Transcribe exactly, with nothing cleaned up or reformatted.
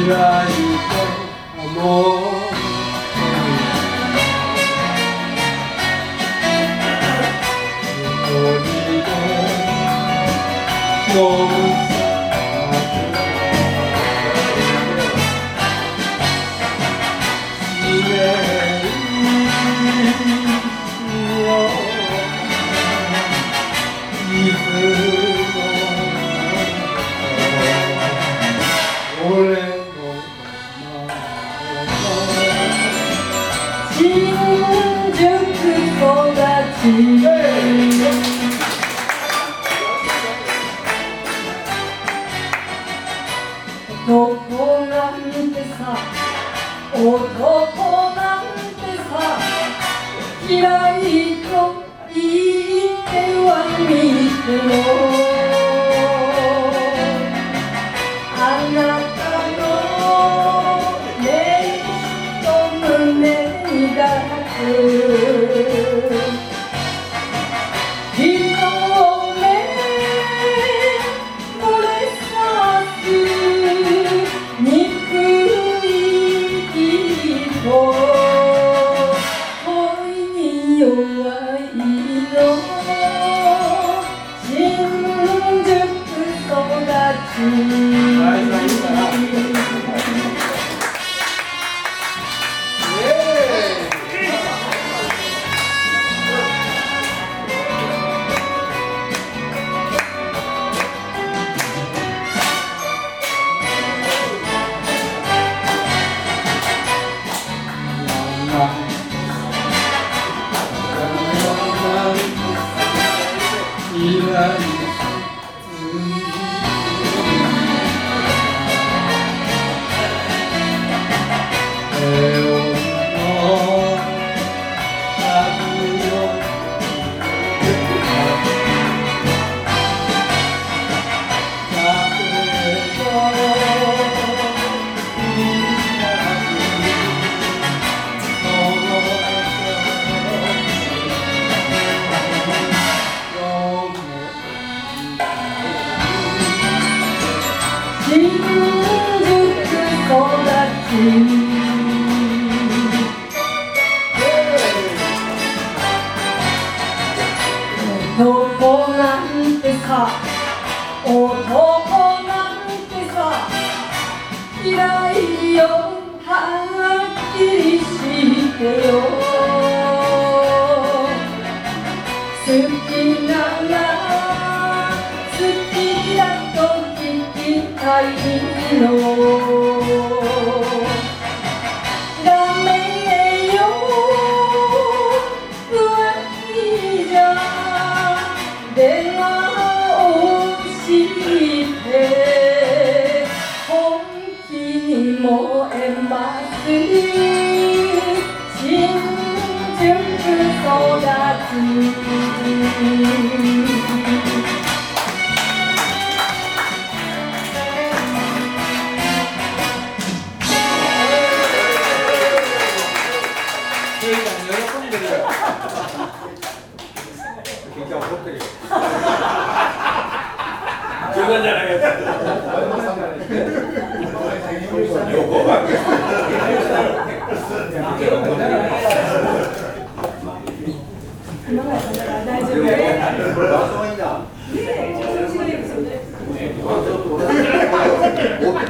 いと思う一人の飲む男なんてさ、男なんてさ、嫌いと言ってはみても、あなたの目と胸に抱く新宿育ち男なんてさ、男なんてさ、嫌いよ、はっきりしてよ。好きなら好きだと聞きたいの。ダメよ、浮気じゃ電話をして本気に燃えます。新宿育ち喜んでるよ。ケイちゃん怒ってるよ。冗談じゃないよ。横ばっか大丈夫。